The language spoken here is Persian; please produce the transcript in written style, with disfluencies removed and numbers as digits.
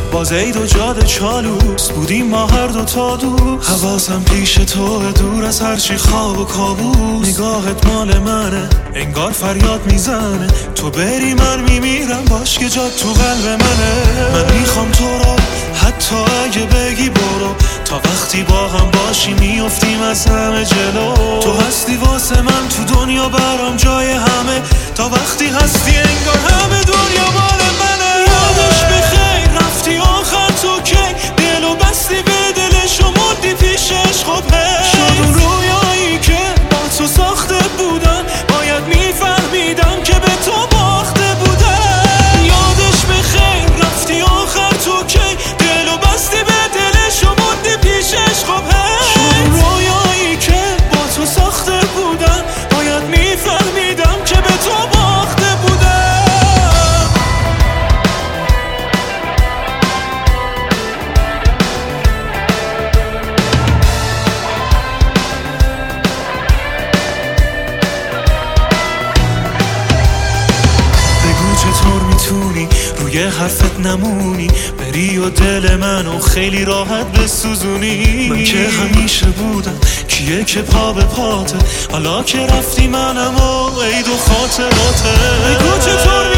باز عید و جاده چالوس بودیم ما هر دو تا دوست. حواسم پیش تو دور از هرچی خواب و کابوس. نگاهت مال منه انگار فریاد میزنه تو بری من میمیرم باش که جات تو قلب منه. من میخوام تو رو حتی اگه بگی برو تا وقتی با هم باشی میافتیم از همه جلو. تو هستی واسه من تو دنیا برام جای همه تا وقتی هستی انگار همه دنیا مال منه. یادش بخیر رفتی آخر تو کی دلو بستی به دلش و مردی پیش عشق و شد اون رویایی که با تو ساخته بودن باید میفهمیدم که به تو باخته بودن. یادش بخیر رفتی آخر تو کی دلو بستی به دلش و مردی پیش عشق و شد اون رویایی که با تو ساخته بودن باید میفهمیدم که به تو باخته بودن. چطور میتونی روی حرفت نمونی بری و دل منو خیلی راحت بسوزونی؟ من که همیشه بودم کیه که پا به پاته حالا که رفتی منم و عید و خاطراته. بگو چطور